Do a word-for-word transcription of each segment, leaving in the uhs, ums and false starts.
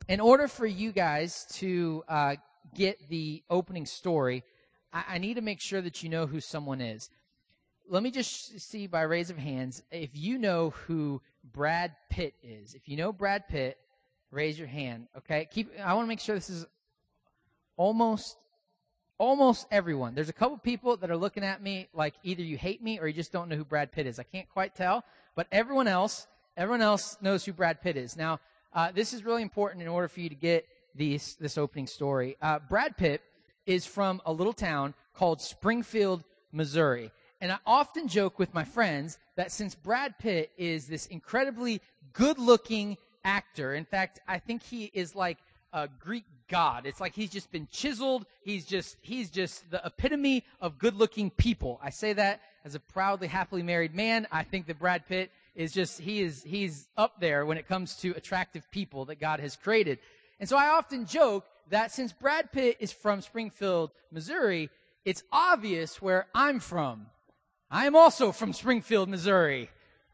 in order for you guys to uh, get the opening story, I, I need to make sure that you know who someone is. Let me just see by raise of hands if you know who Brad Pitt is. If you know Brad Pitt, raise your hand. Okay, keep. I want to make sure this is almost, almost everyone. There's a couple people that are looking at me like either you hate me or you just don't know who Brad Pitt is. I can't quite tell, but everyone else, everyone else knows who Brad Pitt is. Now, uh, this is really important in order for you to get these this opening story. Uh, Brad Pitt is from a little town called Springfield, Missouri. And I often joke with my friends that since Brad Pitt is this incredibly good-looking actor, in fact, I think he is like a Greek god. It's like he's just been chiseled. He's just he's just the epitome of good-looking people. I say that as a proudly, happily married man. I think that Brad Pitt is just he is he's up there when it comes to attractive people that God has created. And so I often joke that since Brad Pitt is from Springfield, Missouri, it's obvious where I'm from. I am also from Springfield, Missouri.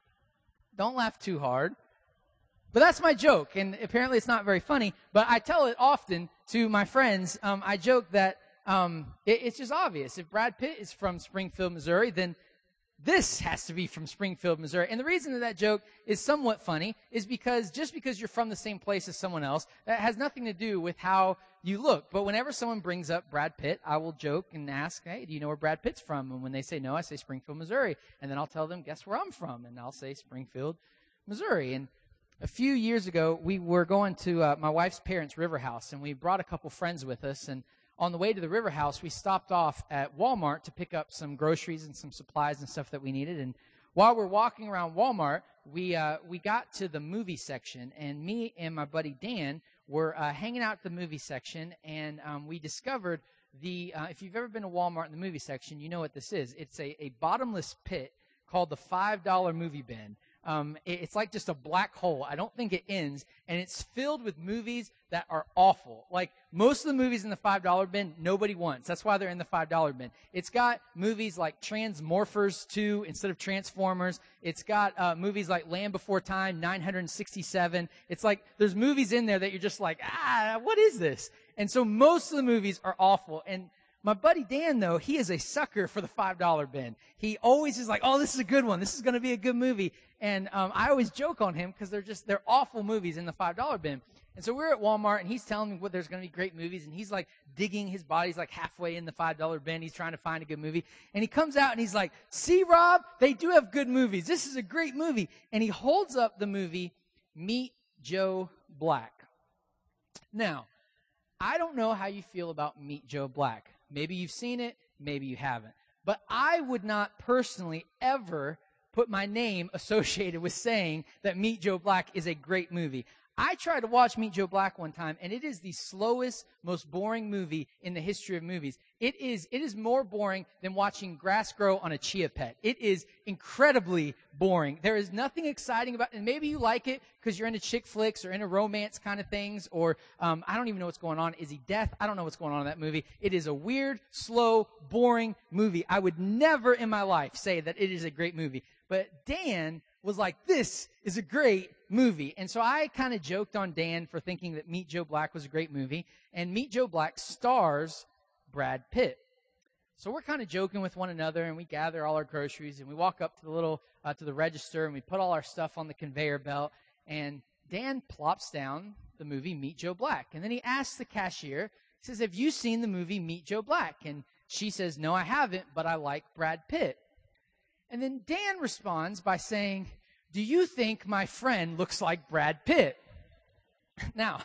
Don't laugh too hard. But that's my joke, and apparently it's not very funny, but I tell it often to my friends. Um, I joke that um, it, it's just obvious. If Brad Pitt is from Springfield, Missouri, then this has to be from Springfield, Missouri. And the reason that that joke is somewhat funny is because just because you're from the same place as someone else, that has nothing to do with how you look. But whenever someone brings up Brad Pitt, I will joke and ask, hey, do you know where Brad Pitt's from? And when they say no, I say Springfield, Missouri. And then I'll tell them, guess where I'm from? And I'll say Springfield, Missouri. And a few years ago, we were going to uh, my wife's parents' river house, and we brought a couple friends with us. And on the way to the river house, we stopped off at Walmart to pick up some groceries and some supplies and stuff that we needed. And while we're walking around Walmart, we uh, we got to the movie section, and me and my buddy Dan were uh, hanging out at the movie section, and um, we discovered the, uh, if you've ever been to Walmart in the movie section, you know what this is. It's a, a bottomless pit called the five dollar movie bin. Um, it, it's like just a black hole. I don't think it ends, and it's filled with movies that are awful. Like, most of the movies in the five dollar bin, nobody wants. That's why they're in the five dollar bin. It's got movies like Transmorphers two instead of Transformers. It's got uh, movies like Land Before Time, nine hundred sixty-seven. It's like there's movies in there that you're just like, ah, what is this? And so most of the movies are awful. And my buddy Dan, though, he is a sucker for the five dollar bin. He always is like, oh, this is a good one. This is going to be a good movie. And um, I always joke on him because they're just, they're awful movies in the five dollar bin. And so we're at Walmart, and he's telling me what there's going to be great movies, and he's like digging his body's like halfway in the five dollar bin. He's trying to find a good movie. And he comes out, and he's like, see, Rob, they do have good movies. This is a great movie. And he holds up the movie Meet Joe Black. Now, I don't know how you feel about Meet Joe Black. Maybe you've seen it, maybe you haven't. But I would not personally ever put my name associated with saying that Meet Joe Black is a great movie. I tried to watch Meet Joe Black one time, and it is the slowest, most boring movie in the history of movies. It is, it is more boring than watching grass grow on a chia pet. It is incredibly boring. There is nothing exciting about it. And maybe you like it because you're into chick flicks or into romance kind of things, or um, I don't even know what's going on. Is he deaf? I don't know what's going on in that movie. It is a weird, slow, boring movie. I would never in my life say that it is a great movie. But Dan was like, this is a great movie. And so I kind of joked on Dan for thinking that Meet Joe Black was a great movie. And Meet Joe Black stars Brad Pitt. So we're kind of joking with one another, and we gather all our groceries, and we walk up to the little, uh, to the register, and we put all our stuff on the conveyor belt. And Dan plops down the movie Meet Joe Black. And then he asks the cashier, he says, have you seen the movie Meet Joe Black? And she says, no, I haven't, but I like Brad Pitt. And then Dan responds by saying, do you think my friend looks like Brad Pitt? Now,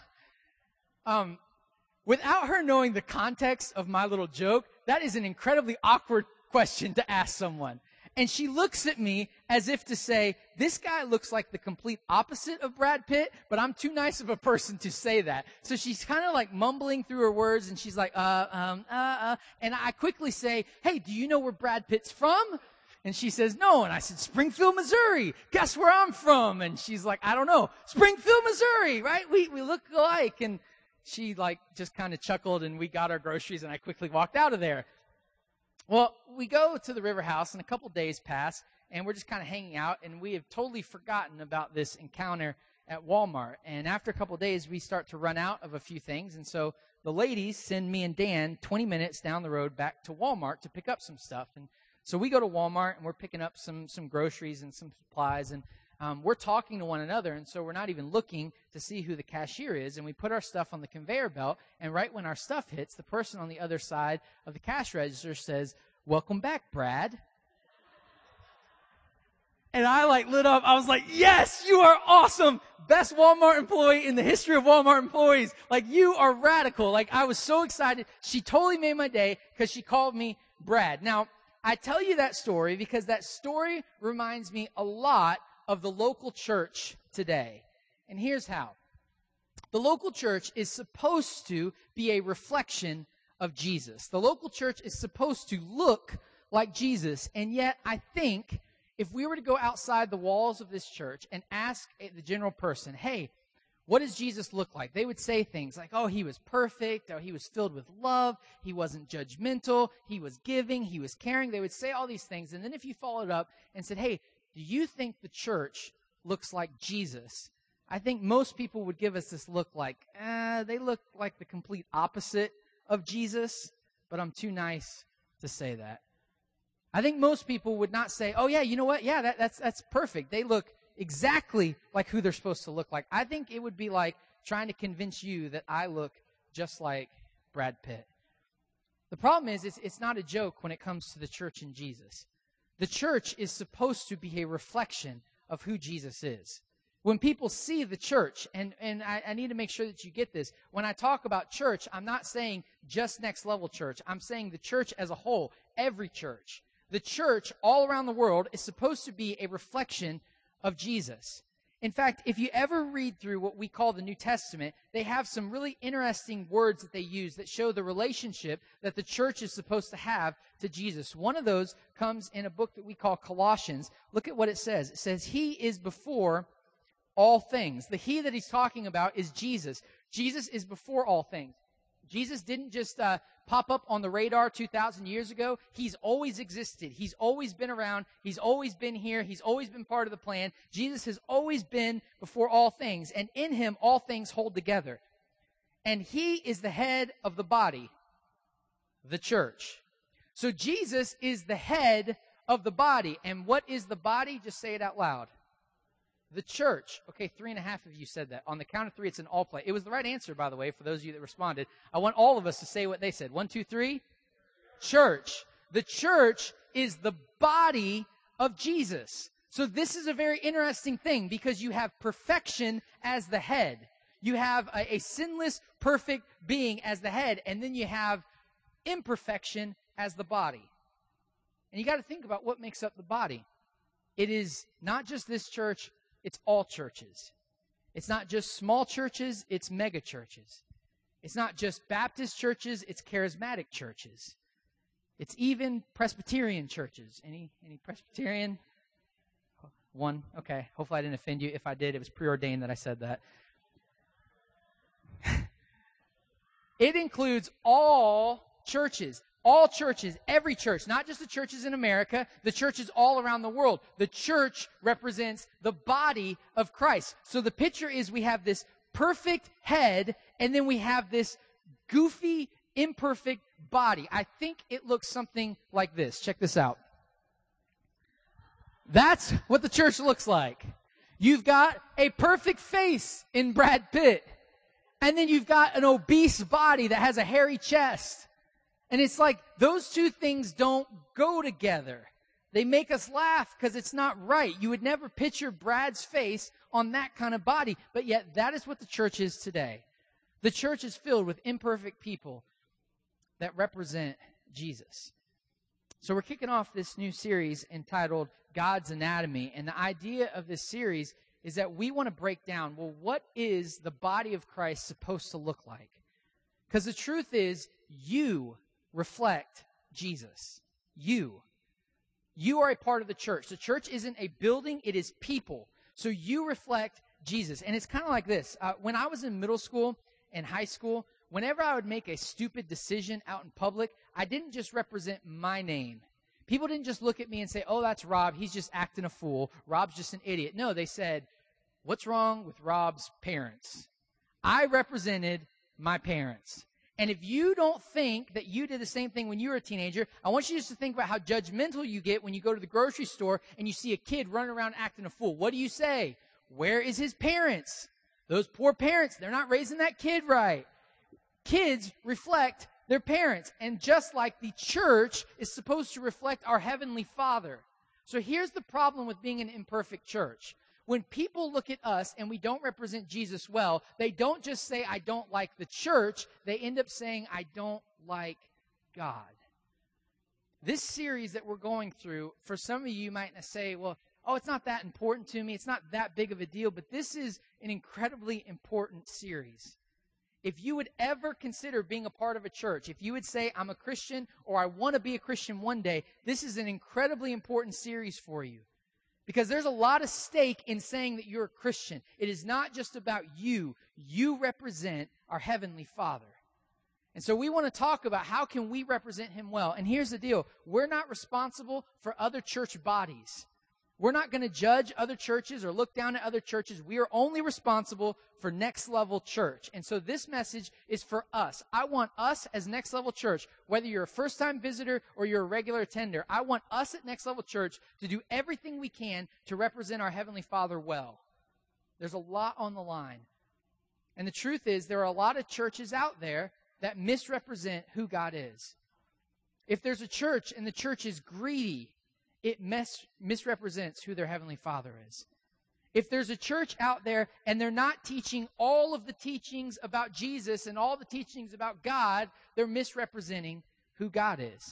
um, without her knowing the context of my little joke, that is an incredibly awkward question to ask someone. And she looks at me as if to say, this guy looks like the complete opposite of Brad Pitt, but I'm too nice of a person to say that. So she's kind of like mumbling through her words, and she's like, uh, um, uh, uh. And I quickly say, hey, do you know where Brad Pitt's from? And she says, no. And I said, Springfield, Missouri. Guess where I'm from? And she's like, I don't know. Springfield, Missouri, right? We we look alike. And she like just kind of chuckled, and we got our groceries, and I quickly walked out of there. Well, we go to the river house, and a couple days pass, and we're just kind of hanging out, and we have totally forgotten about this encounter at Walmart. And after a couple of days, we start to run out of a few things. And so the ladies send me and Dan twenty minutes down the road back to Walmart to pick up some stuff. And so we go to Walmart, and we're picking up some some groceries and some supplies. And um, we're talking to one another. And so we're not even looking to see who the cashier is. And we put our stuff on the conveyor belt. And right when our stuff hits, the person on the other side of the cash register says, "Welcome back, Brad." And I like lit up. I was like, yes, you are awesome. Best Walmart employee in the history of Walmart employees. Like, you are radical. Like, I was so excited. She totally made my day because she called me Brad. Now, I tell you that story because that story reminds me a lot of the local church today. And here's how. The local church is supposed to be a reflection of Jesus. The local church is supposed to look like Jesus. And yet, I think if we were to go outside the walls of this church and ask the general person, hey, what does Jesus look like? They would say things like, oh, he was perfect, or he was filled with love, he wasn't judgmental, he was giving, he was caring. They would say all these things. And then if you followed up and said, hey, do you think the church looks like Jesus? I think most people would give us this look like, eh, they look like the complete opposite of Jesus, but I'm too nice to say that. I think most people would not say, oh, yeah, you know what? Yeah, that, that's that's perfect. They look exactly like who they're supposed to look like. I think it would be like trying to convince you that I look just like Brad Pitt. The problem is it's, it's not a joke when it comes to the church and Jesus. The church is supposed to be a reflection of who Jesus is. When people see the church, and, and I, I need to make sure that you get this, when I talk about church, I'm not saying just Next Level Church. I'm saying the church as a whole, every church. The church all around the world is supposed to be a reflection of Jesus. In fact, if you ever read through what we call the New Testament, they have some really interesting words that they use that show the relationship that the church is supposed to have to Jesus. One of those comes in a book that we call Colossians. Look at what it says. It says, he is before all things. The he that he's talking about is Jesus. Jesus is before all things. Jesus didn't just uh, pop up on the radar two thousand years ago. He's always existed. He's always been around. He's always been here. He's always been part of the plan. Jesus has always been before all things, and in him all things hold together. And he is the head of the body, the church. So Jesus is the head of the body. And what is the body? Just say it out loud. The church. Okay, three and a half of you said that. On the count of three, it's an all play. It was the right answer, by the way, for those of you that responded. I want all of us to say what they said. One, two, three. Church. The church is the body of Jesus. So this is a very interesting thing because you have perfection as the head. You have a, a sinless, perfect being as the head, and then you have imperfection as the body. And you got to think about what makes up the body. It is not just this church. It's all churches. It's not just small churches, it's mega churches. It's not just Baptist churches, it's charismatic churches. It's even Presbyterian churches. Any any Presbyterian? One? Okay. Hopefully I didn't offend you. If I did, it was preordained that I said that. It includes all churches. All churches, every church, not just the churches in America, the churches all around the world. The church represents the body of Christ. So the picture is we have this perfect head, and then we have this goofy, imperfect body. I think it looks something like this. Check this out. That's what the church looks like. You've got a perfect face in Brad Pitt, and then you've got an obese body that has a hairy chest. And it's like those two things don't go together. They make us laugh because it's not right. You would never picture Brad's face on that kind of body, but yet that is what the church is today. The church is filled with imperfect people that represent Jesus. So we're kicking off this new series entitled God's Anatomy, and the idea of this series is that we want to break down, well, what is the body of Christ supposed to look like? Because the truth is, you reflect Jesus. You. You are a part of the church. The church isn't a building, it is people. So you reflect Jesus. And it's kind of like this. Uh, when I was in middle school and high school, whenever I would make a stupid decision out in public, I didn't just represent my name. People didn't just look at me and say, oh, that's Rob. He's just acting a fool. Rob's just an idiot. No, they said, What's wrong with Rob's parents? I represented my parents. And if you don't think that you did the same thing when you were a teenager, I want you just to think about how judgmental you get when you go to the grocery store and you see a kid running around acting a fool. What do you say? Where is his parents? Those poor parents, they're not raising that kid right. Kids reflect their parents. And just like the church is supposed to reflect our Heavenly Father. So here's the problem with being an imperfect church. When people look at us and we don't represent Jesus well, they don't just say, I don't like the church. They end up saying, I don't like God. This series that we're going through, for some of you, you might say, well, oh, it's not that important to me. It's not that big of a deal. But this is an incredibly important series. If you would ever consider being a part of a church, if you would say, I'm a Christian or I want to be a Christian one day, this is an incredibly important series for you. Because there's a lot of stake in saying that you're a Christian. It is not just about you. You represent our Heavenly Father. And so we want to talk about how can we represent Him well. And here's the deal. We're not responsible for other church bodies. We're not going to judge other churches or look down at other churches. We are only responsible for Next Level Church. And so this message is for us. I want us as Next Level Church, whether you're a first-time visitor or you're a regular attender, I want us at Next Level Church to do everything we can to represent our Heavenly Father well. There's a lot on the line. And the truth is, there are a lot of churches out there that misrepresent who God is. If there's a church and the church is greedy, it mis- misrepresents who their Heavenly Father is. If there's a church out there and they're not teaching all of the teachings about Jesus and all the teachings about God, they're misrepresenting who God is.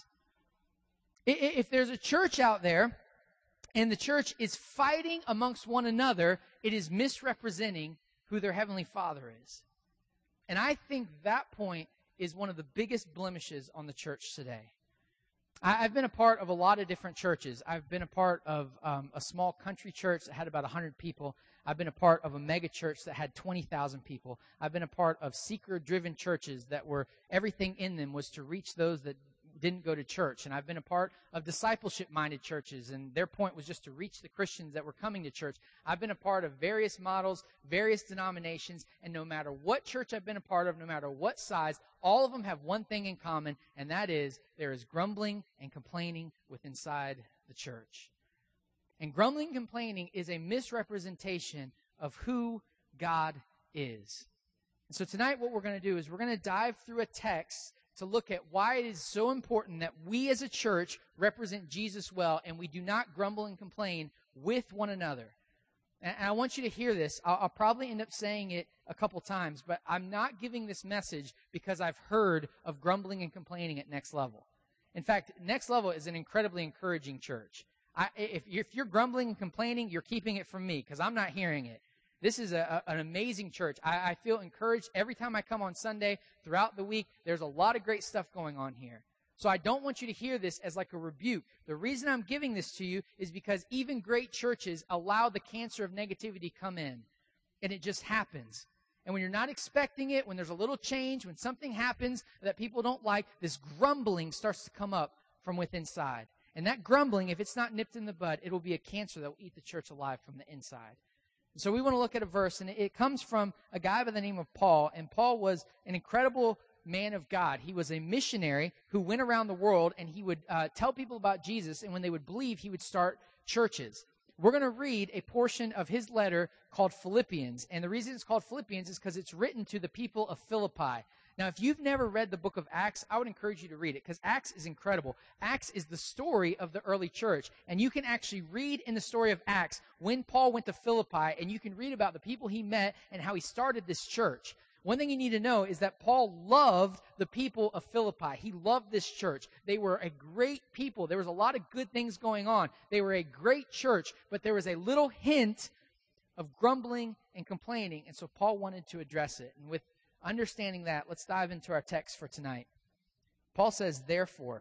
If there's a church out there and the church is fighting amongst one another, it is misrepresenting who their Heavenly Father is. And I think that point is one of the biggest blemishes on the church today. I've been a part of a lot of different churches. I've been a part of um, a small country church that had about one hundred people. I've been a part of a mega church that had twenty thousand people. I've been a part of seeker-driven churches that were, everything in them was to reach those that didn't go to church. And I've been a part of discipleship-minded churches, and their point was just to reach the Christians that were coming to church. I've been a part of various models, various denominations, and no matter what church I've been a part of, no matter what size, all of them have one thing in common, and that is there is grumbling and complaining within inside the church. And grumbling and complaining is a misrepresentation of who God is. And so tonight what we're going to do is we're going to dive through a text to look at why it is so important that we as a church represent Jesus well and we do not grumble and complain with one another. And I want you to hear this. I'll, I'll probably end up saying it a couple times, but I'm not giving this message because I've heard of grumbling and complaining at Next Level. In fact, Next Level is an incredibly encouraging church. I, if, if you're grumbling and complaining, you're keeping it from me because I'm not hearing it. This is a, a, an amazing church. I, I feel encouraged every time I come on Sunday. Throughout the week, there's a lot of great stuff going on here. So I don't want you to hear this as like a rebuke. The reason I'm giving this to you is because even great churches allow the cancer of negativity come in. And it just happens. And when you're not expecting it, when there's a little change, when something happens that people don't like, this grumbling starts to come up from within inside. And that grumbling, if it's not nipped in the bud, it will be a cancer that will eat the church alive from the inside. So we want to look at a verse, and it comes from a guy by the name of Paul. And Paul was an incredible man of God. He was a missionary who went around the world, and he would uh, tell people about Jesus, and when they would believe, he would start churches. We're going to read a portion of his letter called Philippians. And the reason it's called Philippians is because it's written to the people of Philippi. Now, if you've never read the book of Acts, I would encourage you to read it because Acts is incredible. Acts is the story of the early church. And you can actually read in the story of Acts when Paul went to Philippi, and you can read about the people he met and how he started this church. One thing you need to know is that Paul loved the people of Philippi. He loved this church. They were a great people. There was a lot of good things going on. They were a great church, but there was a little hint of grumbling and complaining. And so Paul wanted to address it. And with understanding that, let's dive into our text for tonight. Paul says, therefore,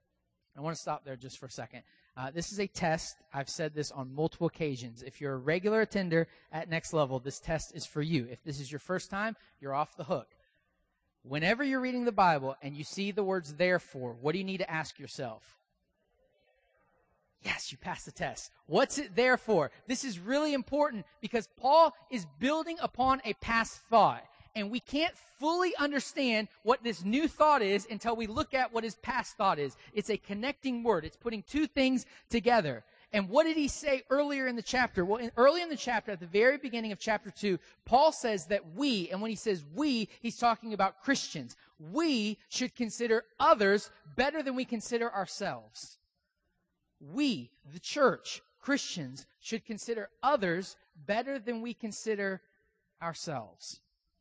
I want to stop there just for a second. Uh, this is a test. I've said this on multiple occasions. If you're a regular attender at Next Level, this test is for you. If this is your first time, you're off the hook. Whenever you're reading the Bible and you see the words therefore, what do you need to ask yourself? Yes, you passed the test. What's it there for? This is really important because Paul is building upon a past thought. And we can't fully understand what this new thought is until we look at what his past thought is. It's a connecting word. It's putting two things together. And what did he say earlier in the chapter? Well, in, early in the chapter, at the very beginning of chapter two, Paul says that we, and when he says we, he's talking about Christians. We should consider others better than we consider ourselves. We, the church, Christians, should consider others better than we consider ourselves.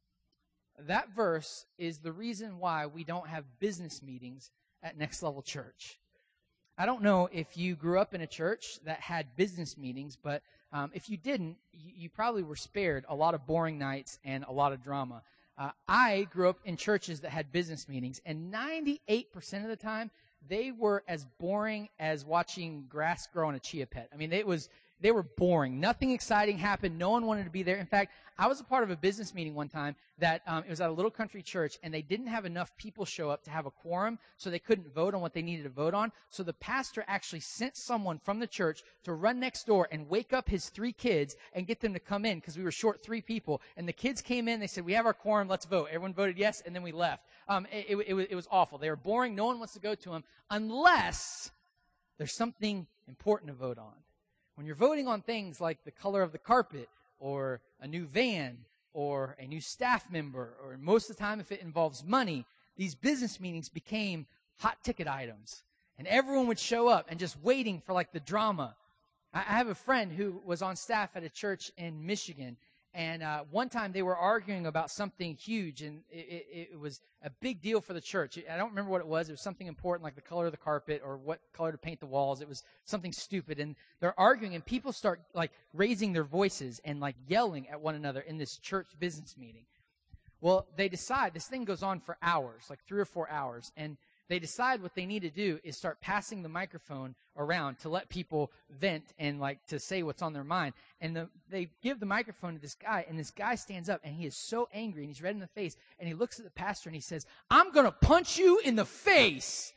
That verse is the reason why we don't have business meetings at Next Level Church. I don't know if you grew up in a church that had business meetings, but um, if you didn't, you, you probably were spared a lot of boring nights and a lot of drama. Uh, I grew up in churches that had business meetings, and ninety-eight percent of the time, they were as boring as watching grass grow on a chia pet. I mean, it was they were boring. Nothing exciting happened. No one wanted to be there. In fact, I was a part of a business meeting one time that um, it was at a little country church, and they didn't have enough people show up to have a quorum, so they couldn't vote on what they needed to vote on. So the pastor actually sent someone from the church to run next door and wake up his three kids and get them to come in because we were short three people. And the kids came in. They said, "We have our quorum. Let's vote." Everyone voted yes, and then we left. Um, it, it, it, was, it was awful. They were boring. No one wants to go to them unless there's something important to vote on. When you're voting on things like the color of the carpet or a new van or a new staff member, or most of the time if it involves money, these business meetings became hot ticket items. And everyone would show up and just waiting for like the drama. I have a friend who was on staff at a church in Michigan. And uh, one time they were arguing about something huge, and it, it, it was a big deal for the church. I don't remember what it was. It was something important like the color of the carpet or what color to paint the walls. It was something stupid. And they're arguing, and people start like raising their voices and like yelling at one another in this church business meeting. Well, they decide, this thing goes on for hours, like three or four hours. And they decide what they need to do is start passing the microphone around to let people vent and like to say what's on their mind. And the, they give the microphone to this guy, and this guy stands up, and he is so angry, and he's red in the face, and he looks at the pastor, and he says, "I'm going to punch you in the face."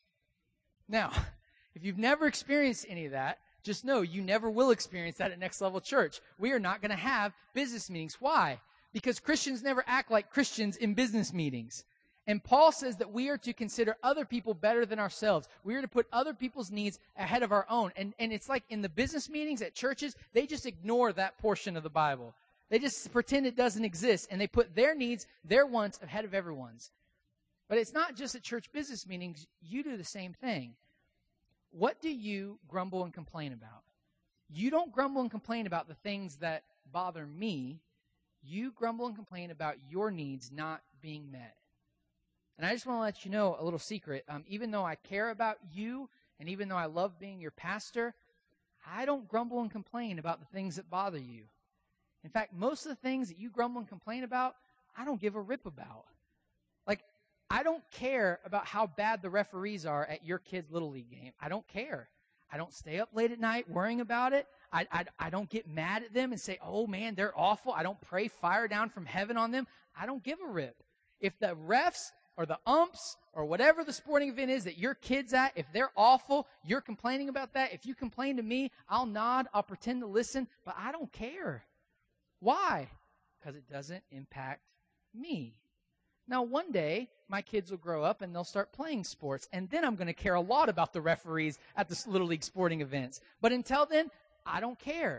Now, if you've never experienced any of that, just know you never will experience that at Next Level Church. We are not going to have business meetings. Why? Because Christians never act like Christians in business meetings. And Paul says that we are to consider other people better than ourselves. We are to put other people's needs ahead of our own. And, and it's like in the business meetings at churches, they just ignore that portion of the Bible. They just pretend it doesn't exist, and they put their needs, their wants, ahead of everyone's. But it's not just at church business meetings. You do the same thing. What do you grumble and complain about? You don't grumble and complain about the things that bother me. You grumble and complain about your needs not being met. And I just want to let you know a little secret. Um, even though I care about you, and even though I love being your pastor, I don't grumble and complain about the things that bother you. In fact, most of the things that you grumble and complain about, I don't give a rip about. Like, I don't care about how bad the referees are at your kid's Little League game. I don't care. I don't stay up late at night worrying about it. I, I, I don't get mad at them and say, "Oh, man, they're awful." I don't pray fire down from heaven on them. I don't give a rip. If the refs or the umps, or whatever the sporting event is that your kid's at, if they're awful, you're complaining about that. If you complain to me, I'll nod, I'll pretend to listen, but I don't care. Why? Because it doesn't impact me. Now, one day, my kids will grow up and they'll start playing sports, and then I'm going to care a lot about the referees at the Little League sporting events. But until then, I don't care.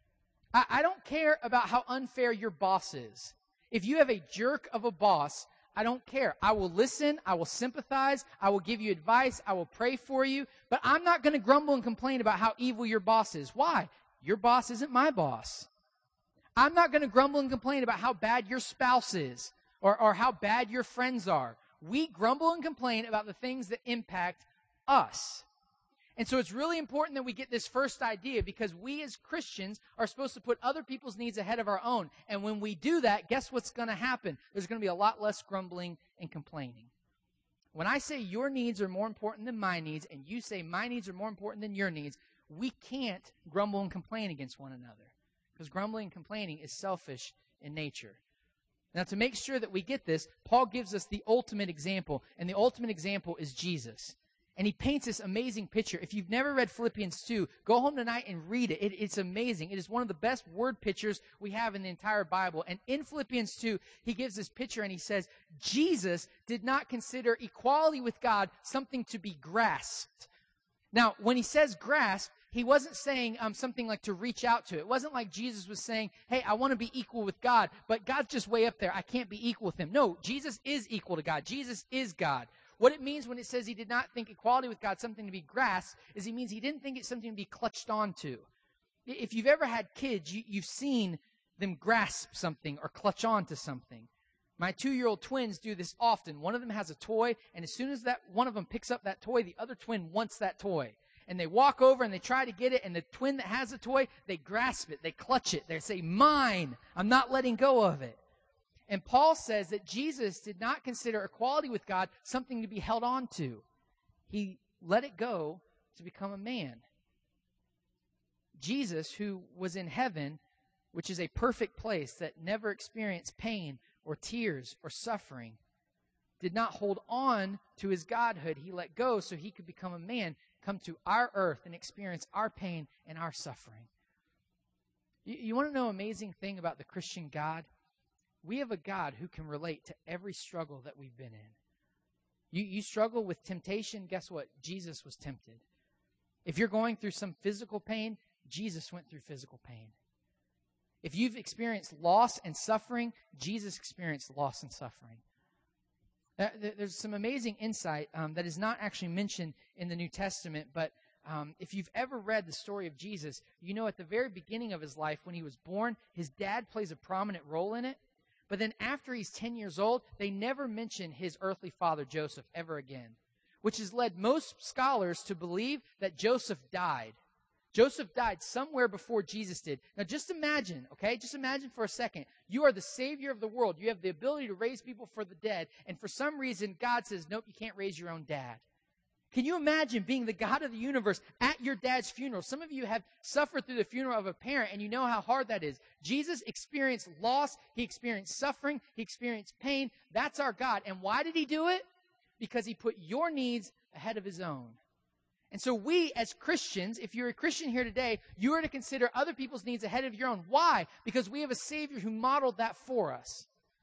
I, I don't care about how unfair your boss is. If you have a jerk of a boss, I don't care. I will listen. I will sympathize. I will give you advice. I will pray for you. But I'm not going to grumble and complain about how evil your boss is. Why? Your boss isn't my boss. I'm not going to grumble and complain about how bad your spouse is or, or how bad your friends are. We grumble and complain about the things that impact us. And so it's really important that we get this first idea, because we as Christians are supposed to put other people's needs ahead of our own. And when we do that, guess what's going to happen? There's going to be a lot less grumbling and complaining. When I say your needs are more important than my needs, and you say my needs are more important than your needs, we can't grumble and complain against one another, because grumbling and complaining is selfish in nature. Now, to make sure that we get this, Paul gives us the ultimate example, and the ultimate example is Jesus. And he paints this amazing picture. If you've never read Philippians two, go home tonight and read it. it. It's amazing. It is one of the best word pictures we have in the entire Bible. And in Philippians two, he gives this picture and he says, Jesus did not consider equality with God something to be grasped. Now, when he says grasp, he wasn't saying um, something like to reach out to. It wasn't like Jesus was saying, hey, I want to be equal with God, but God's just way up there. I can't be equal with him. No, Jesus is equal to God. Jesus is God. What it means when it says he did not think equality with God something to be grasped is he means he didn't think it's something to be clutched onto. If you've ever had kids, you, you've seen them grasp something or clutch onto something. My two-year-old twins do this often. One of them has a toy, and as soon as that one of them picks up that toy, the other twin wants that toy. And they walk over and they try to get it, and the twin that has the toy, they grasp it, they clutch it. They say, mine, I'm not letting go of it. And Paul says that Jesus did not consider equality with God something to be held on to. He let it go to become a man. Jesus, who was in heaven, which is a perfect place that never experienced pain or tears or suffering, did not hold on to his godhood. He let go so he could become a man, come to our earth and experience our pain and our suffering. You, you want to know an amazing thing about the Christian God? We have a God who can relate to every struggle that we've been in. You, you struggle with temptation, guess what? Jesus was tempted. If you're going through some physical pain, Jesus went through physical pain. If you've experienced loss and suffering, Jesus experienced loss and suffering. There's some amazing insight um, that is not actually mentioned in the New Testament, but um, if you've ever read the story of Jesus, you know at the very beginning of his life, when he was born, his dad plays a prominent role in it. But then after he's ten years old, they never mention his earthly father, Joseph, ever again, which has led most scholars to believe that Joseph died. Joseph died somewhere before Jesus did. Now just imagine, okay, just imagine for a second, you are the Savior of the world. You have the ability to raise people for the dead, and for some reason God says, nope, you can't raise your own dad. Can you imagine being the God of the universe at your dad's funeral? Some of you have suffered through the funeral of a parent, and you know how hard that is. Jesus experienced loss. He experienced suffering. He experienced pain. That's our God. And why did he do it? Because he put your needs ahead of his own. And so we, as Christians, if you're a Christian here today, you are to consider other people's needs ahead of your own. Why? Because we have a Savior who modeled that for us.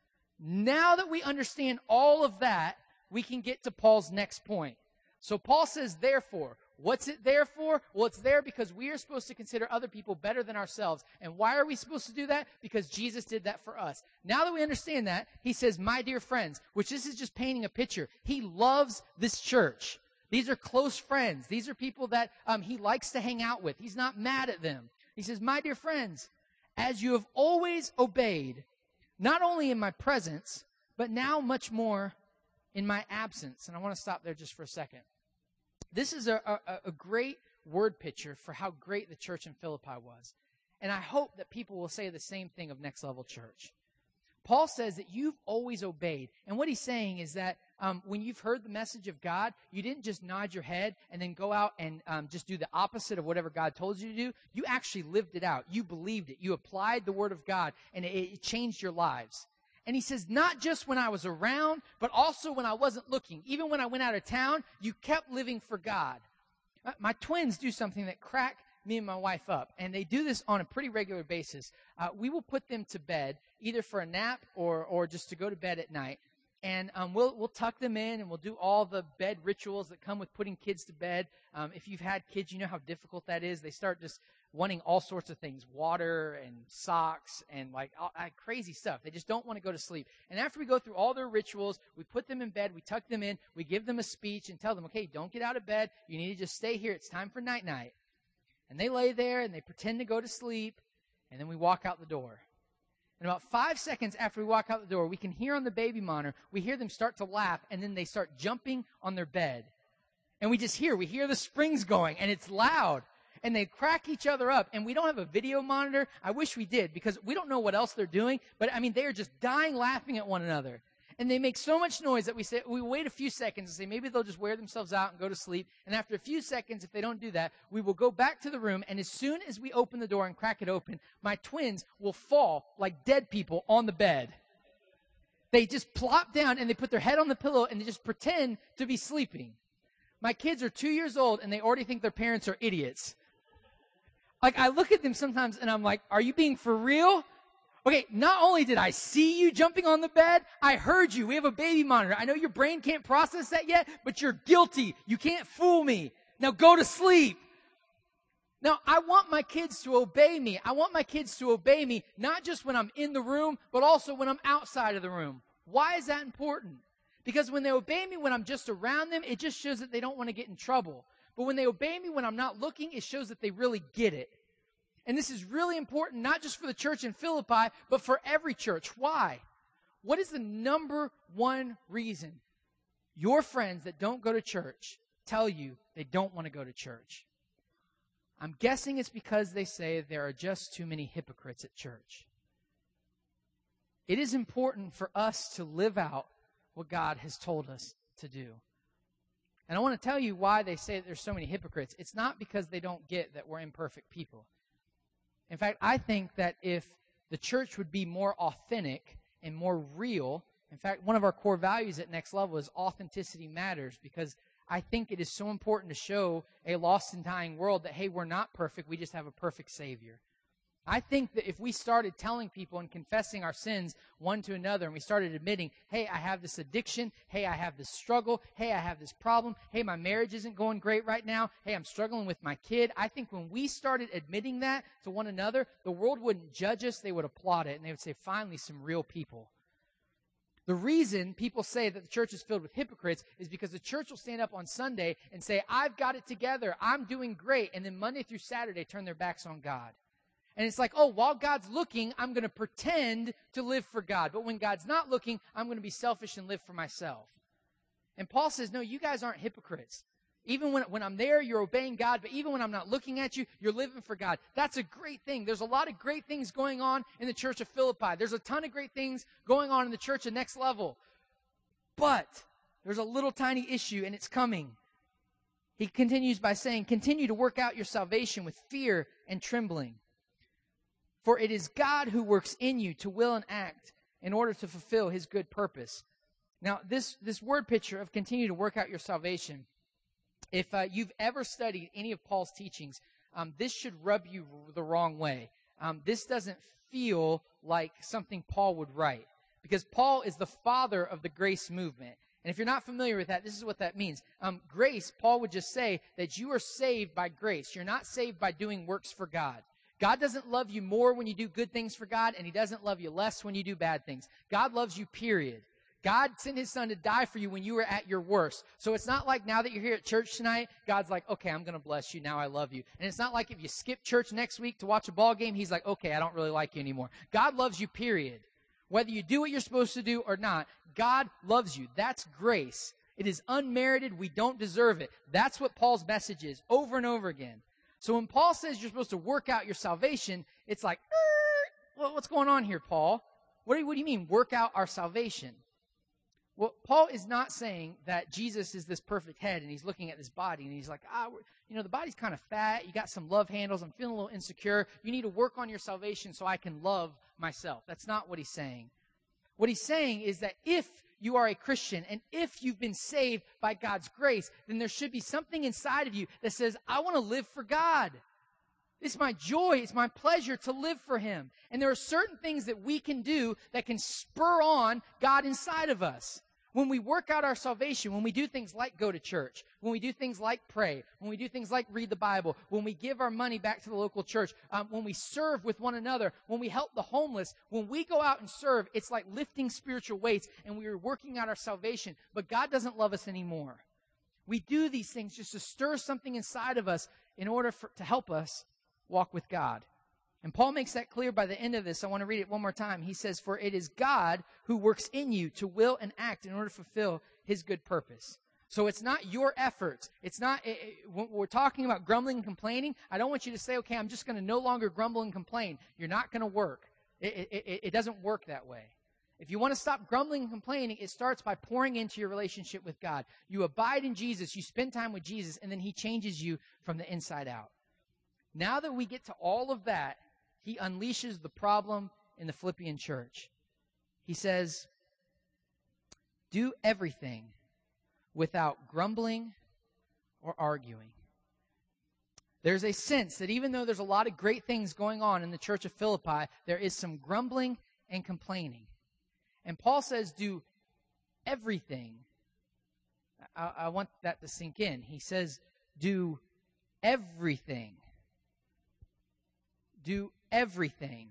Now that we understand all of that, we can get to Paul's next point. So Paul says, therefore, what's it there for? Well, it's there because we are supposed to consider other people better than ourselves. And why are we supposed to do that? Because Jesus did that for us. Now that we understand that, he says, my dear friends, which this is just painting a picture. He loves this church. These are close friends. These are people that um, he likes to hang out with. He's not mad at them. He says, my dear friends, as you have always obeyed, not only in my presence, but now much more in my absence. And I want to stop there just for a second. This is a, a, a great word picture for how great the church in Philippi was. And I hope that people will say the same thing of Next Level Church. Paul says that you've always obeyed. And what he's saying is that um, when you've heard the message of God, you didn't just nod your head and then go out and um, just do the opposite of whatever God told you to do. You actually lived it out. You believed it. You applied the word of God, and it, it changed your lives. And he says, not just when I was around, but also when I wasn't looking. Even when I went out of town, you kept living for God. Uh, my twins do something that crack me and my wife up, and they do this on a pretty regular basis. Uh, we will put them to bed, either for a nap or or just to go to bed at night. And um, we'll we'll tuck them in, and we'll do all the bed rituals that come with putting kids to bed. Um, if you've had kids, you know how difficult that is. They start just wanting all sorts of things, water and socks and like all, uh, crazy stuff. They just don't want to go to sleep. And after we go through all their rituals, we put them in bed, we tuck them in, we give them a speech and tell them, okay, don't get out of bed. You need to just stay here. It's time for night-night. And they lay there and they pretend to go to sleep, and then we walk out the door. And about five seconds after we walk out the door, we can hear on the baby monitor, we hear them start to laugh, and then they start jumping on their bed. And we just hear, we hear the springs going, and it's loud. And they crack each other up, and we don't have a video monitor. I wish we did, because we don't know what else they're doing. But, I mean, they are just dying laughing at one another. And they make so much noise that we say we wait a few seconds and say maybe they'll just wear themselves out and go to sleep. And after a few seconds, if they don't do that, we will go back to the room. And as soon as we open the door and crack it open, my twins will fall like dead people on the bed. They just plop down and they put their head on the pillow and they just pretend to be sleeping. My kids are two years old and they already think their parents are idiots. Like, I look at them sometimes and I'm like, are you being for real? Okay, not only did I see you jumping on the bed, I heard you. We have a baby monitor. I know your brain can't process that yet, but you're guilty. You can't fool me. Now go to sleep. Now, I want my kids to obey me. I want my kids to obey me, not just when I'm in the room, but also when I'm outside of the room. Why is that important? Because when they obey me when I'm just around them, it just shows that they don't want to get in trouble. But when they obey me when I'm not looking, it shows that they really get it. And this is really important, not just for the church in Philippi, but for every church. Why? What is the number one reason your friends that don't go to church tell you they don't want to go to church? I'm guessing it's because they say there are just too many hypocrites at church. It is important for us to live out what God has told us to do. And I want to tell you why they say that there's so many hypocrites. It's not because they don't get that we're imperfect people. In fact, I think that if the church would be more authentic and more real, in fact, one of our core values at Next Level is authenticity matters, because I think it is so important to show a lost and dying world that, hey, we're not perfect, we just have a perfect Savior. I think that if we started telling people and confessing our sins one to another, and we started admitting, hey, I have this addiction, hey, I have this struggle, hey, I have this problem, hey, my marriage isn't going great right now, hey, I'm struggling with my kid. I think when we started admitting that to one another, the world wouldn't judge us, they would applaud it, and they would say, finally, some real people. The reason people say that the church is filled with hypocrites is because the church will stand up on Sunday and say, I've got it together, I'm doing great, and then Monday through Saturday turn their backs on God. And it's like, oh, while God's looking, I'm going to pretend to live for God. But when God's not looking, I'm going to be selfish and live for myself. And Paul says, no, you guys aren't hypocrites. Even when, when I'm there, you're obeying God. But even when I'm not looking at you, you're living for God. That's a great thing. There's a lot of great things going on in the church of Philippi. There's a ton of great things going on in the church of Next Level. But there's a little tiny issue, and it's coming. He continues by saying, continue to work out your salvation with fear and trembling. For it is God who works in you to will and act in order to fulfill his good purpose. Now, this, this word picture of continue to work out your salvation, if uh, you've ever studied any of Paul's teachings, um, this should rub you the wrong way. Um, this doesn't feel like something Paul would write, because Paul is the father of the grace movement. And if you're not familiar with that, this is what that means. Um, grace, Paul would just say that you are saved by grace. You're not saved by doing works for God. God doesn't love you more when you do good things for God, and he doesn't love you less when you do bad things. God loves you, period. God sent his son to die for you when you were at your worst. So it's not like now that you're here at church tonight, God's like, okay, I'm going to bless you. Now I love you. And it's not like if you skip church next week to watch a ball game, he's like, okay, I don't really like you anymore. God loves you, period. Whether you do what you're supposed to do or not, God loves you. That's grace. It is unmerited. We don't deserve it. That's what Paul's message is over and over again. So when Paul says you're supposed to work out your salvation, it's like, well, what's going on here, Paul? What do, you, what do you mean, work out our salvation? Well, Paul is not saying that Jesus is this perfect head and he's looking at this body and he's like, ah, you know, the body's kind of fat. You got some love handles. I'm feeling a little insecure. You need to work on your salvation so I can love myself. That's not what he's saying. What he's saying is that if you are a Christian, and if you've been saved by God's grace, then there should be something inside of you that says, I want to live for God. It's my joy, it's my pleasure to live for him. And there are certain things that we can do that can spur on God inside of us. When we work out our salvation, when we do things like go to church, when we do things like pray, when we do things like read the Bible, when we give our money back to the local church, um, when we serve with one another, when we help the homeless, when we go out and serve, it's like lifting spiritual weights and we are working out our salvation. But God doesn't love us anymore. We do these things just to stir something inside of us in order for, to help us walk with God. And Paul makes that clear by the end of this. I want to read it one more time. He says, for it is God who works in you to will and act in order to fulfill his good purpose. So it's not your efforts. It's not, it, it, when we're talking about grumbling and complaining, I don't want you to say, okay, I'm just going to no longer grumble and complain. You're not going to work. It, it, it, it doesn't work that way. If you want to stop grumbling and complaining, it starts by pouring into your relationship with God. You abide in Jesus, you spend time with Jesus, and then he changes you from the inside out. Now that we get to all of that, he unleashes the problem in the Philippian church. He says, do everything without grumbling or arguing. There's a sense that even though there's a lot of great things going on in the church of Philippi, there is some grumbling and complaining. And Paul says, do everything. I, I want that to sink in. He says, do everything. Do everything.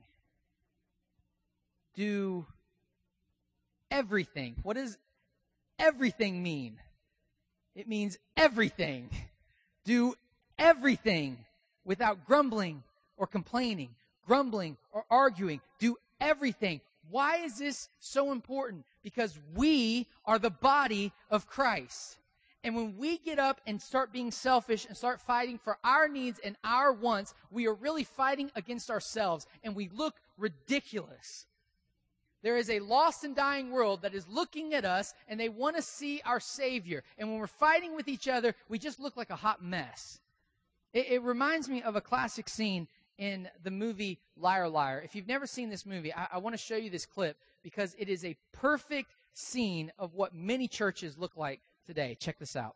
Do everything. What does everything mean? It means everything. Do everything without grumbling or complaining, grumbling or arguing. Do everything. Why is this so important? Because we are the body of Christ. And when we get up and start being selfish and start fighting for our needs and our wants, we are really fighting against ourselves, and we look ridiculous. There is a lost and dying world that is looking at us, and they want to see our Savior. And when we're fighting with each other, we just look like a hot mess. It, it reminds me of a classic scene in the movie Liar Liar. If you've never seen this movie, I, I want to show you this clip because it is a perfect scene of what many churches look like today. Check this out.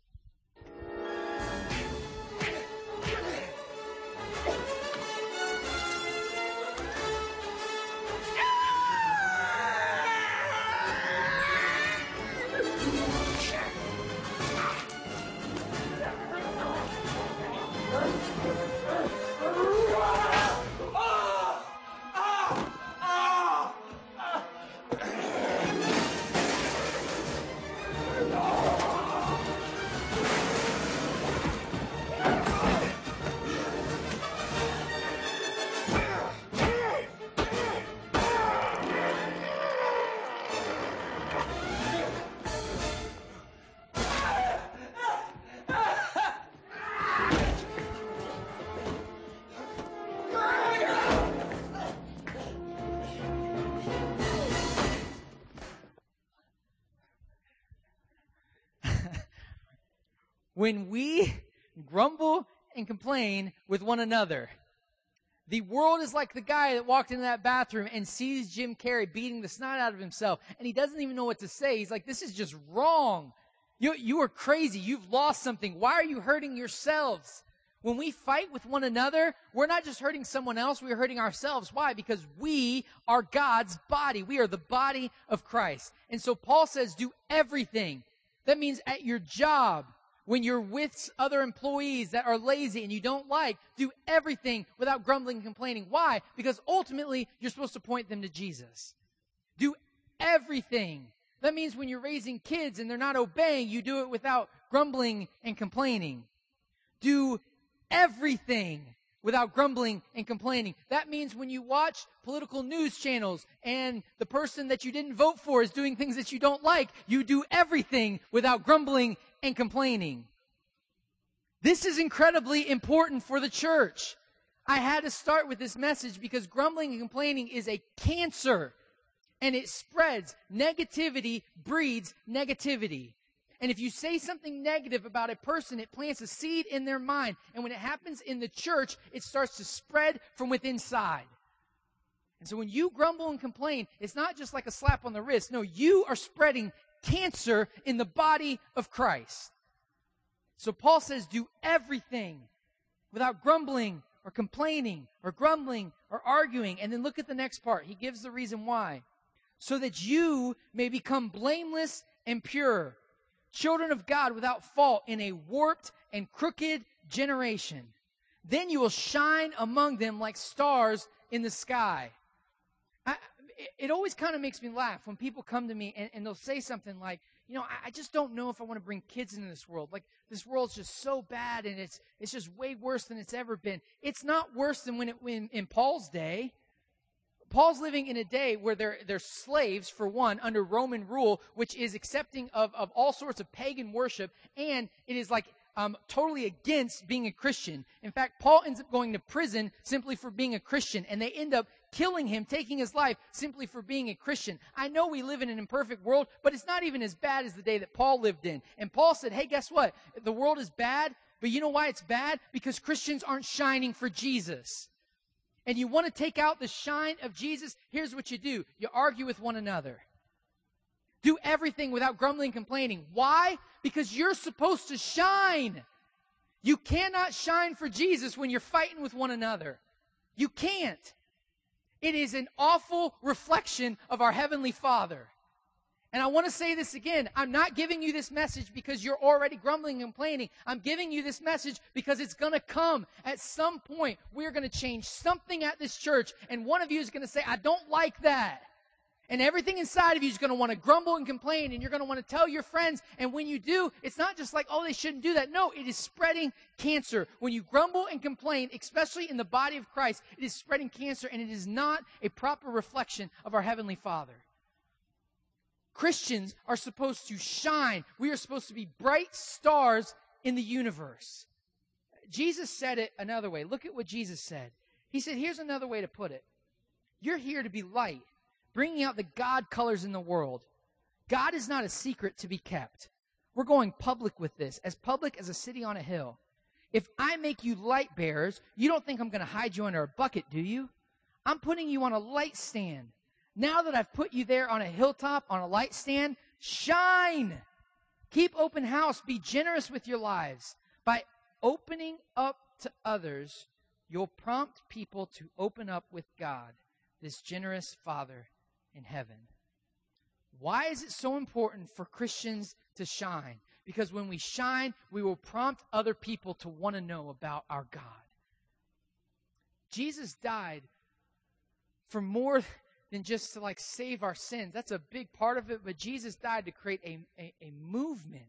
When we grumble and complain with one another, the world is like the guy that walked into that bathroom and sees Jim Carrey beating the snot out of himself, and he doesn't even know what to say. He's like, this is just wrong. You, you are crazy. You've lost something. Why are you hurting yourselves? When we fight with one another, we're not just hurting someone else, we're hurting ourselves. Why? Because we are God's body. We are the body of Christ. And so Paul says, do everything. That means at your job, when you're with other employees that are lazy and you don't like, do everything without grumbling and complaining. Why? Because ultimately, you're supposed to point them to Jesus. Do everything. That means when you're raising kids and they're not obeying, you do it without grumbling and complaining. Do everything without grumbling and complaining. That means when you watch political news channels and the person that you didn't vote for is doing things that you don't like, you do everything without grumbling and complaining. This is incredibly important for the church. I had to start with this message because grumbling and complaining is a cancer, and it spreads. Negativity breeds negativity. And if you say something negative about a person, it plants a seed in their mind. And when it happens in the church, it starts to spread from within inside. And so when you grumble and complain, it's not just like a slap on the wrist. No, you are spreading cancer in the body of Christ. So Paul says, do everything without grumbling or complaining or grumbling or arguing. And then look at the next part. He gives the reason why. So that you may become blameless and pure, children of God without fault in a warped and crooked generation. Then you will shine among them like stars in the sky. I, it, it always kind of makes me laugh when people come to me and, and they'll say something like, you know, I, I just don't know if I want to bring kids into this world. Like, this world's just so bad and it's it's just way worse than it's ever been. It's not worse than when it when in Paul's day. Paul's living in a day where they're, they're slaves, for one, under Roman rule, which is accepting of, of all sorts of pagan worship, and it is like um, totally against being a Christian. In fact, Paul ends up going to prison simply for being a Christian, and they end up killing him, taking his life simply for being a Christian. I know we live in an imperfect world, but it's not even as bad as the day that Paul lived in. And Paul said, hey, guess what? The world is bad, but you know why it's bad? Because Christians aren't shining for Jesus. And you want to take out the shine of Jesus, here's what you do. You argue with one another. Do everything without grumbling and complaining. Why? Because you're supposed to shine. You cannot shine for Jesus when you're fighting with one another. You can't. It is an awful reflection of our Heavenly Father. And I want to say this again. I'm not giving you this message because you're already grumbling and complaining. I'm giving you this message because it's going to come at some point. We're going to change something at this church. And one of you is going to say, I don't like that. And everything inside of you is going to want to grumble and complain. And you're going to want to tell your friends. And when you do, it's not just like, oh, they shouldn't do that. No, it is spreading cancer. When you grumble and complain, especially in the body of Christ, it is spreading cancer. And it is not a proper reflection of our Heavenly Father. Christians are supposed to shine. We are supposed to be bright stars in the universe. Jesus said it another way. Look at what Jesus said. He said, here's another way to put it. You're here to be light, bringing out the God colors in the world. God is not a secret to be kept. We're going public with this, as public as a city on a hill. If I make you light bearers, you don't think I'm going to hide you under a bucket, do you? I'm putting you on a light stand. Now that I've put you there on a hilltop, on a light stand, shine. Keep open house. Be generous with your lives. By opening up to others, you'll prompt people to open up with God, this generous Father in heaven. Why is it so important for Christians to shine? Because when we shine, we will prompt other people to want to know about our God. Jesus died for more than just to like save our sins. That's a big part of it, but Jesus died to create a, a, a movement.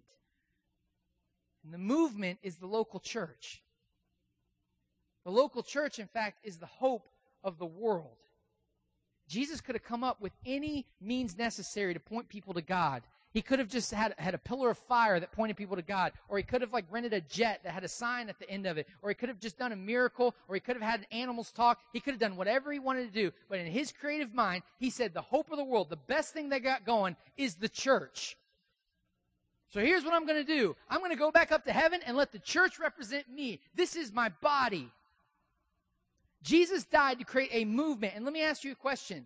And the movement is the local church. The local church, in fact, is the hope of the world. Jesus could have come up with any means necessary to point people to God. He could have just had, had a pillar of fire that pointed people to God. Or he could have like rented a jet that had a sign at the end of it. Or he could have just done a miracle. Or he could have had animals talk. He could have done whatever he wanted to do. But in his creative mind, he said the hope of the world, the best thing they got going is the church. So here's what I'm going to do. I'm going to go back up to heaven and let the church represent me. This is my body. Jesus died to create a movement. And let me ask you a question.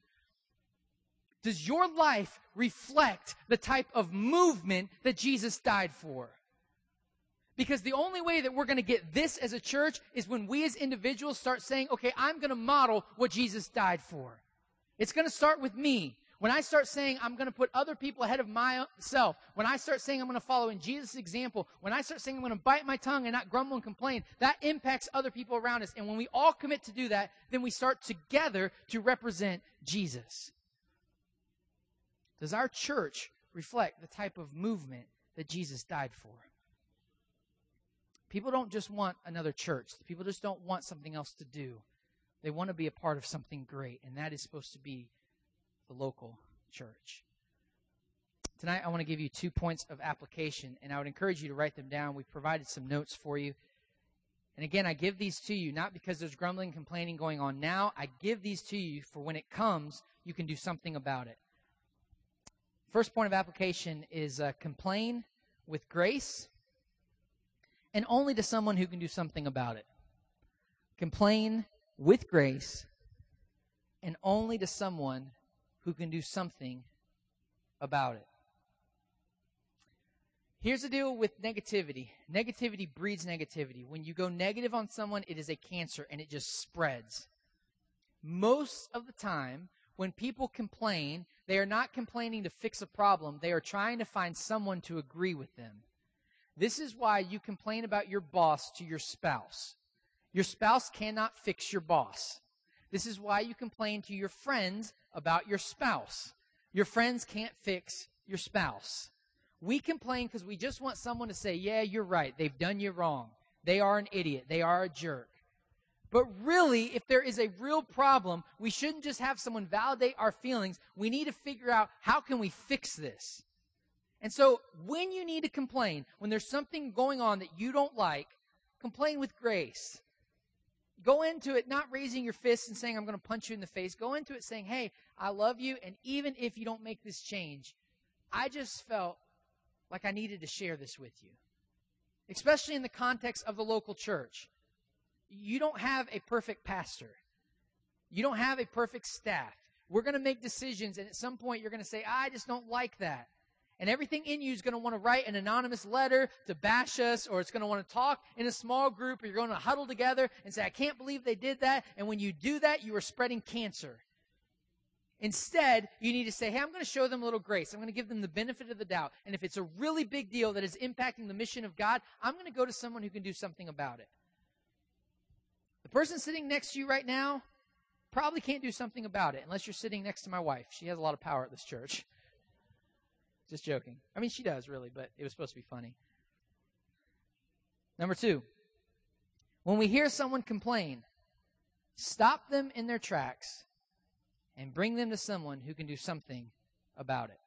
Does your life reflect the type of movement that Jesus died for? Because the only way that we're going to get this as a church is when we as individuals start saying, okay, I'm going to model what Jesus died for. It's going to start with me. When I start saying I'm going to put other people ahead of myself, when I start saying I'm going to follow in Jesus' example, when I start saying I'm going to bite my tongue and not grumble and complain, that impacts other people around us. And when we all commit to do that, then we start together to represent Jesus. Does our church reflect the type of movement that Jesus died for? People don't just want another church. People just don't want something else to do. They want to be a part of something great, and that is supposed to be the local church. Tonight, I want to give you two points of application, and I would encourage you to write them down. We've provided some notes for you. And again, I give these to you not because there's grumbling and complaining going on now. I give these to you for when it comes, you can do something about it. First point of application is uh, complain with grace and only to someone who can do something about it. Complain with grace and only to someone who can do something about it. Here's the deal with negativity. Negativity breeds negativity. When you go negative on someone, it is a cancer and it just spreads. Most of the time, when people complain, they are not complaining to fix a problem. They are trying to find someone to agree with them. This is why you complain about your boss to your spouse. Your spouse cannot fix your boss. This is why you complain to your friends about your spouse. Your friends can't fix your spouse. We complain because we just want someone to say, yeah, you're right. They've done you wrong. They are an idiot. They are a jerk. But really, if there is a real problem, we shouldn't just have someone validate our feelings. We need to figure out how can we fix this. And so when you need to complain, when there's something going on that you don't like, complain with grace. Go into it not raising your fist and saying, I'm going to punch you in the face. Go into it saying, hey, I love you, and even if you don't make this change, I just felt like I needed to share this with you. Especially in the context of the local church. You don't have a perfect pastor. You don't have a perfect staff. We're going to make decisions, and at some point you're going to say, I just don't like that. And everything in you is going to want to write an anonymous letter to bash us, or it's going to want to talk in a small group, or you're going to huddle together and say, I can't believe they did that. And when you do that, you are spreading cancer. Instead, you need to say, hey, I'm going to show them a little grace. I'm going to give them the benefit of the doubt. And if it's a really big deal that is impacting the mission of God, I'm going to go to someone who can do something about it. The person sitting next to you right now probably can't do something about it unless you're sitting next to my wife. She has a lot of power at this church. Just joking. I mean, she does, really, but it was supposed to be funny. Number two, when we hear someone complain, stop them in their tracks and bring them to someone who can do something about it.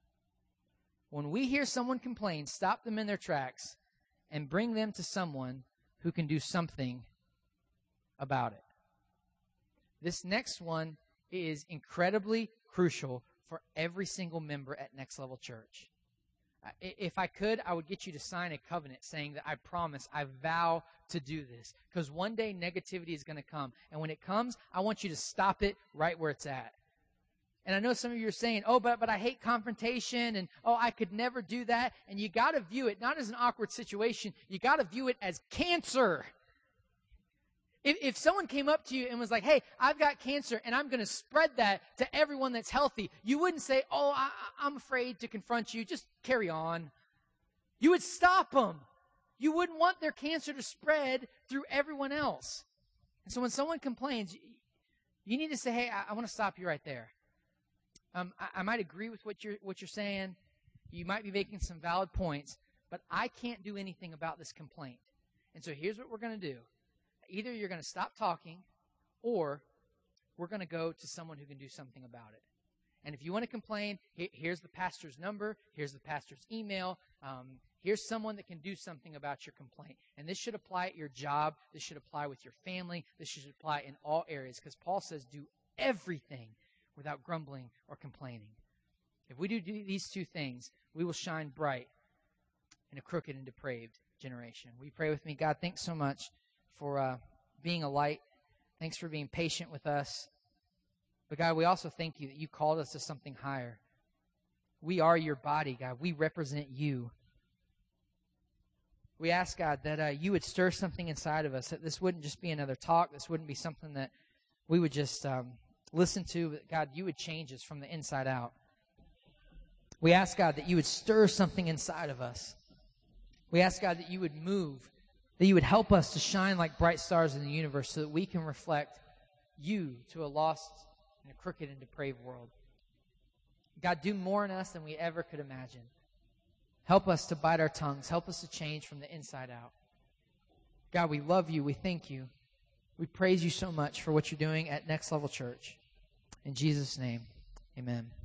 When we hear someone complain, stop them in their tracks and bring them to someone who can do something about it. This next one is incredibly crucial for every single member at Next Level Church. If I could, I would get you to sign a covenant saying that I promise, I vow to do this. Because one day negativity is going to come. And when it comes, I want you to stop it right where it's at. And I know some of you are saying, oh, but, but I hate confrontation, and oh, I could never do that. And you got to view it not as an awkward situation. You got to view it as cancer. If, if someone came up to you and was like, hey, I've got cancer and I'm going to spread that to everyone that's healthy, you wouldn't say, oh, I, I'm afraid to confront you. Just carry on. You would stop them. You wouldn't want their cancer to spread through everyone else. And so when someone complains, you need to say, hey, I, I want to stop you right there. Um, I, I might agree with what you're, what you're saying. You might be making some valid points, but I can't do anything about this complaint. And so here's what we're going to do. Either you're going to stop talking, or we're going to go to someone who can do something about it. And if you want to complain, here's the pastor's number, here's the pastor's email, um, here's someone that can do something about your complaint. And this should apply at your job, this should apply with your family, this should apply in all areas, because Paul says do everything without grumbling or complaining. If we do these two things, we will shine bright in a crooked and depraved generation. Will you pray with me? God, thanks so much for uh, being a light. Thanks for being patient with us. But God, we also thank you that you called us to something higher. We are your body, God. We represent you. We ask, God, that uh, you would stir something inside of us, that this wouldn't just be another talk. This wouldn't be something that we would just um, listen to. But God, you would change us from the inside out. We ask, God, that you would stir something inside of us. We ask, God, that you would move, that you would help us to shine like bright stars in the universe so that we can reflect you to a lost and a crooked and depraved world. God, do more in us than we ever could imagine. Help us to bite our tongues. Help us to change from the inside out. God, we love you. We thank you. We praise you so much for what you're doing at Next Level Church. In Jesus' name, amen.